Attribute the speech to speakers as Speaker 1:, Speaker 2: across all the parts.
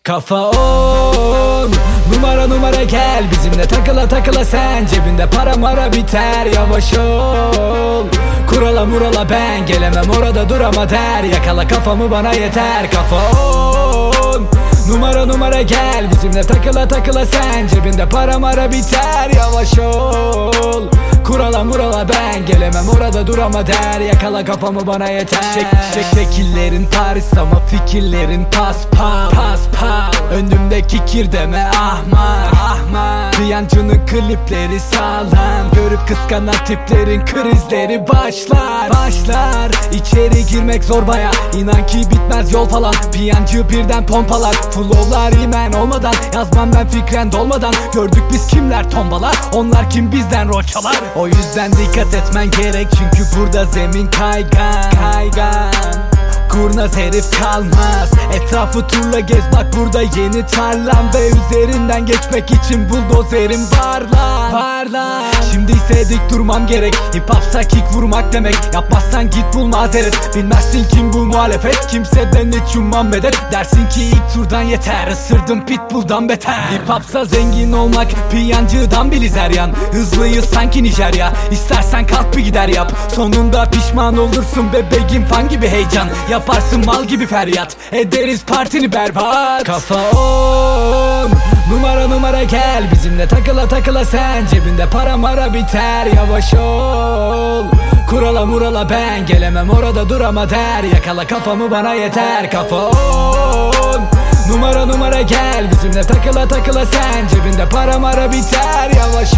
Speaker 1: Kafa on, numara numara gel bizimle takıla takıla sen. Cebinde para mara biter, yavaş ol. Kurala murala ben gelemem, orada dur ama der. Yakala kafamı bana yeter. Kafa on, numara numara gel bizimle takıla takıla sen. Cebinde para mara biter, yavaş ol. Kurala murala ben gelemem, orada dur ama der. Yakala kafamı bana yeter. Şekillerin Paris ama fikirlerin pas. Önümdeki kir deme ahmak. Piyancının klipleri sağlam, görüp kıskanan tiplerin krizleri başlar. İçeri girmek zor baya, inan ki bitmez yol falan. Piyancı birden pompalar, flowlar imen olmadan. Yazmam ben fikren dolmadan. Gördük biz kimler tombalar, onlar kim bizden rol çalar. O yüzden dikkat etmen gerek, çünkü burada zemin kaygan. Kurnaz herif kalmaz, etrafı turla gez bak burada yeni tarlam. Ve üzerinden geçmek için buldozerim var lan. Şimdi ise dik durmam gerek, hip hopsa kick vurmak demek. Yapmazsan git bul mazeret, bilmezsin kim bu muhalefet. Kimseden hiç ummam medet, dersin ki ilk turdan yeter. Isırdım pitbull'dan beter. Hip hopsa zengin olmak, piyancıdan biliz her yan. Hızlıyız sanki Nijerya, istersen kalk bir gider yap. Sonunda pişman olursun bebeğim, fan gibi heyecan. Yaparsın mal gibi feryat, ederiz partini berbat. Kafa on, numara numara gel bizimle takıla takıla sen. Cebinde para mara biter, yavaş ol. Kurala murala ben gelemem, orada dur ama der. Yakala kafamı bana yeter. Kafa on, numara numara gel bizimle takıla takıla sen. Cebinde para mara biter, yavaş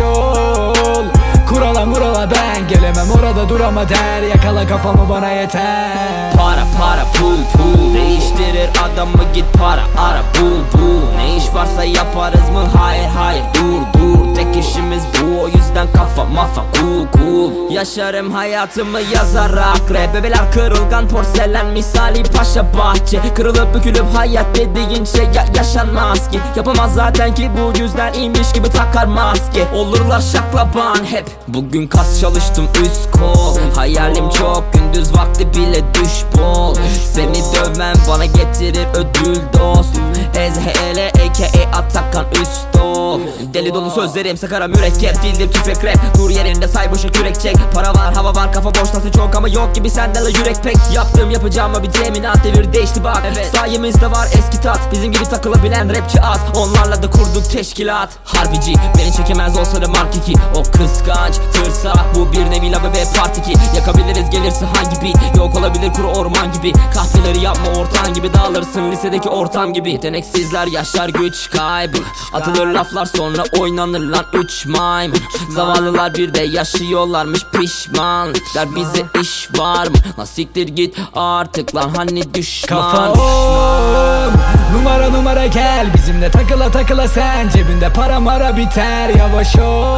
Speaker 1: ol. Kurala murala ben gelemem, orada dur ama der. Yakala kafamı bana yeter.
Speaker 2: Para pul değiştirir adamı, git para ara bul. Ne iş varsa yaparız mı? Hayır dur. Tek işimiz bu, o yüzden kafa mafa cool. Yaşarım hayatımı yazarak rap. Bebeler kırılgan porselen misali paşa bahçe. Kırılıp bükülüp hayat dediğin şey yaşanmaz ki. Yapamaz zaten ki, bu yüzden iyiymiş gibi takar maske. Olurlar şaklaban hep. Bugün kas çalıştım üst kol. Hayalim çok, gündüz vakti bile düş bol. Seni dövmem bana getirir ödül dost. Ezhele aka Atakan Üsto. Deli dolu sözlerim sakara mürekkep, dildim tüfek rap. Dur yerinde say boşa kürek çek. Para var hava var kafa boş nasıl çok ama yok gibi sende la yürek pek. Yaptığım yapacağıma bir teminat, devir değişti bak. Sayemizde var eski tat, bizim gibi takılabilen rapçi az. Onlarla da kurduk teşkilat. Harbici beni çekemez olsa da Mark 2. O kıskanç tırsa, bu bir nevi la bebe part 2. Yakabiliriz gelirse hangi beat, yok olabilir kuru orman gibi. Kahveleri yapma ortağın gibi, dağılırsın lisedeki ortam gibi. Yeteneksizler yaşar güç kaybı, atılır laflar sonra oynanır lan 3 mime. Zavallılar bir de yaşıyorlarmış pişmanlıklar, bize iş var mı? Lan siktir git artık lan hani düşman.
Speaker 1: Kafa on, numara numara gel bizimle takıla takıla sen. Cebinde para mara biter, yavaş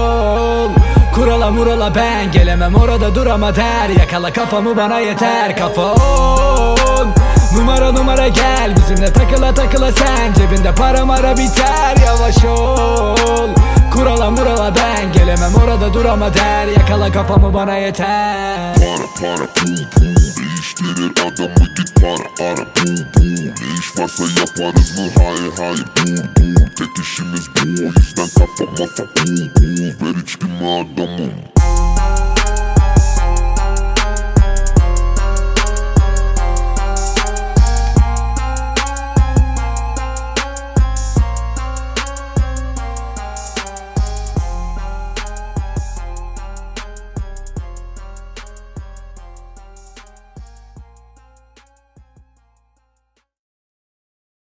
Speaker 1: ol. Kurala murala ben gelemem, orada dur ama der. Yakala kafamı bana yeter. Kafa on, numara numara gel bizimle takıla takıla sen. Cebinde para mara biter, yavaş ol. Kurala murala ben gelemem, orada dur ama der. Yakala kafamı bana yeter.
Speaker 3: Para pul değiştirir adamı, git para ara bul. Ne iş varsa yaparız mı? Hayır dur. Tek işimiz bu, o yüzden kafa mafa cool. Ver içkimi adamım.